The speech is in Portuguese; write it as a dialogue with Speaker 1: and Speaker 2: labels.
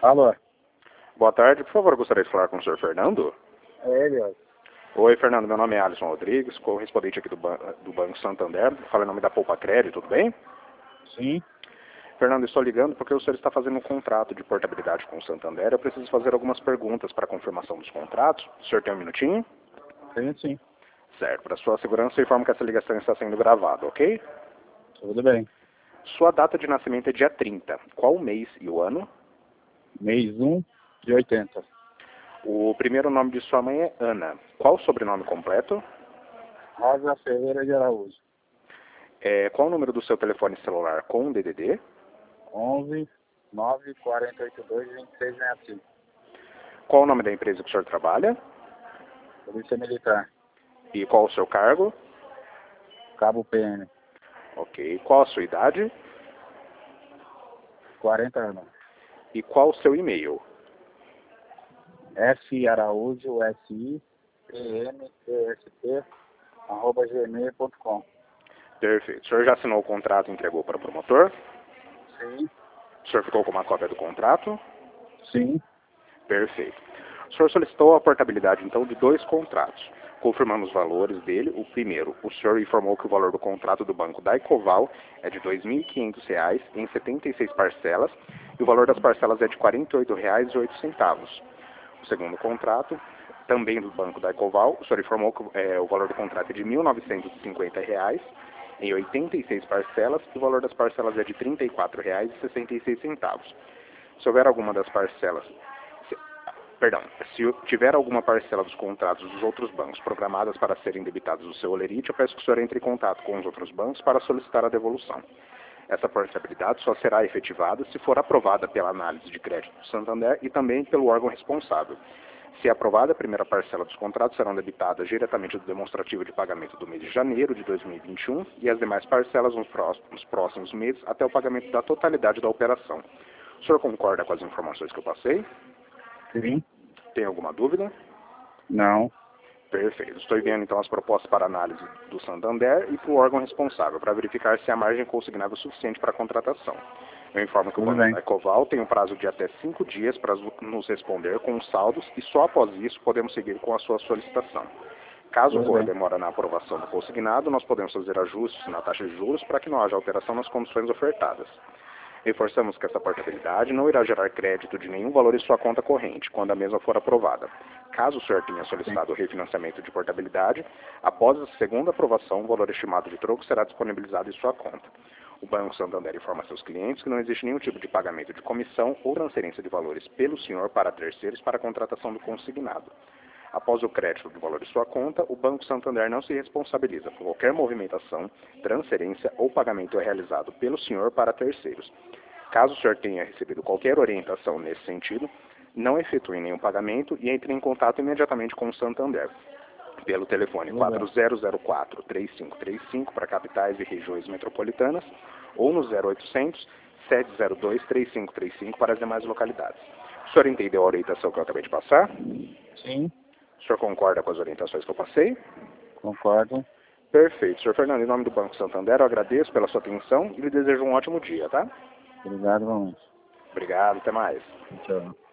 Speaker 1: Alô?
Speaker 2: Boa tarde, por favor, eu gostaria de falar com o senhor Fernando.
Speaker 1: É ele, ó.
Speaker 2: Oi, Fernando, meu nome é Alisson Rodrigues, correspondente aqui do Banco Santander. Falo em nome da Poupa Crédito, tudo bem?
Speaker 1: Sim.
Speaker 2: Fernando, estou ligando porque o senhor está fazendo um contrato de portabilidade com o Santander. Eu preciso fazer algumas perguntas para confirmação dos contratos. O senhor tem um minutinho?
Speaker 1: Sim.
Speaker 2: Certo. Para sua segurança, eu informo que essa ligação está sendo gravada, ok?
Speaker 1: Tudo bem.
Speaker 2: Sua data de nascimento é dia 30. Qual o mês e o ano?
Speaker 1: Mês 1 de 80.
Speaker 2: O primeiro nome de sua mãe é Ana. Qual o sobrenome completo?
Speaker 1: Rosa Ferreira de Araújo.
Speaker 2: Qual o número do seu telefone celular com DDD?
Speaker 1: 11 9 4082 2665.
Speaker 2: Qual o nome da empresa que o senhor trabalha?
Speaker 1: Polícia Militar.
Speaker 2: E qual o seu cargo?
Speaker 1: Cabo PM.
Speaker 2: Ok. Qual a sua idade?
Speaker 1: 40 anos.
Speaker 2: E qual o seu e-mail?
Speaker 1: Faraújo, SIPMTST, @gmail.com.
Speaker 2: Perfeito. O senhor já assinou o contrato e entregou para o promotor?
Speaker 1: Sim.
Speaker 2: O senhor ficou com uma cópia do contrato?
Speaker 1: Sim.
Speaker 2: Perfeito. O senhor solicitou a portabilidade, então, de dois contratos. Confirmando os valores dele, o primeiro, o senhor informou que o valor do contrato do banco da Ecoval é de R$ 2.500 em 76 parcelas e o valor das parcelas é de R$ 48,08. O segundo contrato, também do banco da Ecoval, o senhor informou que o valor do contrato é de R$ 1.950 em 86 parcelas e o valor das parcelas é de R$ 34,66. Se houver alguma das parcelas, se tiver alguma parcela dos contratos dos outros bancos programadas para serem debitados no seu olerite, eu peço que o senhor entre em contato com os outros bancos para solicitar a devolução. Essa portabilidade só será efetivada se for aprovada pela análise de crédito do Santander e também pelo órgão responsável. Se aprovada, a primeira parcela dos contratos serão debitadas diretamente do demonstrativo de pagamento do mês de janeiro de 2021 e as demais parcelas nos próximos meses até o pagamento da totalidade da operação. O senhor concorda com as informações que eu passei?
Speaker 1: Sim.
Speaker 2: Tem alguma dúvida?
Speaker 1: Não.
Speaker 2: Perfeito. Estou enviando então as propostas para análise do Santander e para o órgão responsável para verificar se a margem consignável é suficiente para a contratação. Eu informo que o
Speaker 1: Tudo
Speaker 2: Banco
Speaker 1: bem.
Speaker 2: da Ecoval tem um prazo de até 5 dias para nos responder com os saldos e só após isso podemos seguir com a sua solicitação. Caso
Speaker 1: Tudo
Speaker 2: ocorra
Speaker 1: bem.
Speaker 2: demora na aprovação do consignado, nós podemos fazer ajustes na taxa de juros para que não haja alteração nas condições ofertadas. Reforçamos que essa portabilidade não irá gerar crédito de nenhum valor em sua conta corrente, quando a mesma for aprovada. Caso o senhor tenha solicitado o refinanciamento de portabilidade, após a segunda aprovação, o valor estimado de troco será disponibilizado em sua conta. O Banco Santander informa a seus clientes que não existe nenhum tipo de pagamento de comissão ou transferência de valores pelo senhor para terceiros para a contratação do consignado. Após o crédito do valor de sua conta, o Banco Santander não se responsabiliza por qualquer movimentação, transferência ou pagamento realizado pelo senhor para terceiros. Caso o senhor tenha recebido qualquer orientação nesse sentido, não efetue nenhum pagamento e entre em contato imediatamente com o Santander pelo telefone 4004-3535 para capitais e regiões metropolitanas ou no 0800 702 3535 para as demais localidades. O senhor entendeu a orientação que eu acabei de passar?
Speaker 1: Sim.
Speaker 2: O senhor concorda com as orientações que eu passei?
Speaker 1: Concordo.
Speaker 2: Perfeito. Senhor Fernando, em nome do Banco Santander, eu agradeço pela sua atenção e lhe desejo um ótimo dia, tá?
Speaker 1: Obrigado, vamos.
Speaker 2: Obrigado, até mais.
Speaker 1: Tchau.